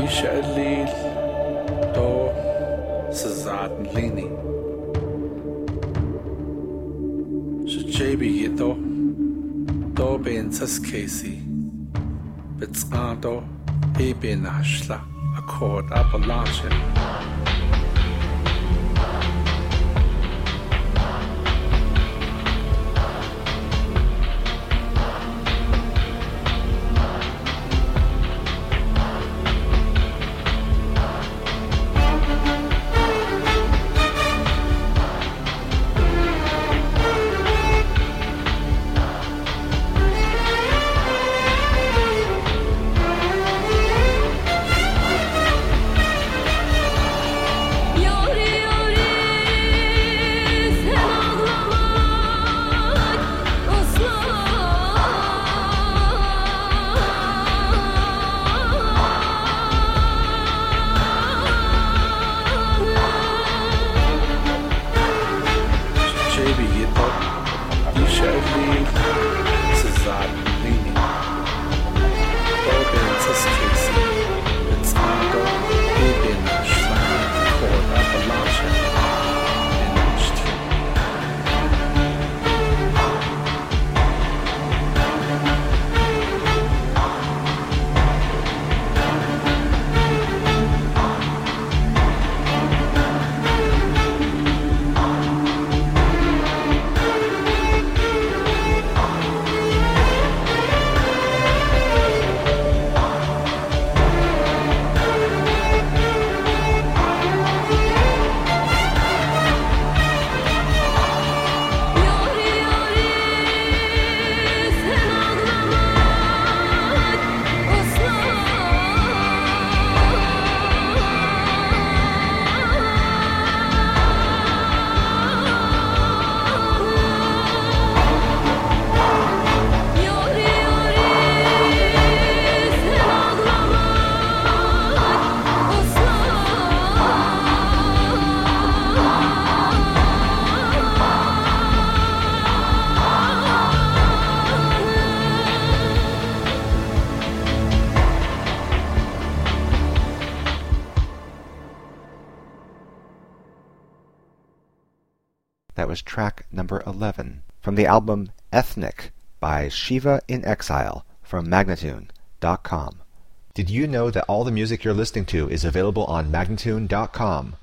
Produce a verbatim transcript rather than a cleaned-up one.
Isha Alil Do Sazad Lini Shajabi Yito Do Ben Saskasi Bitsado Eben Ashla Accord Appalachian. That was track number eleven from the album Ethnic by Shiva in Exile from Magnatune dot com. Did you know that all the music you're listening to is available on Magnatune dot com?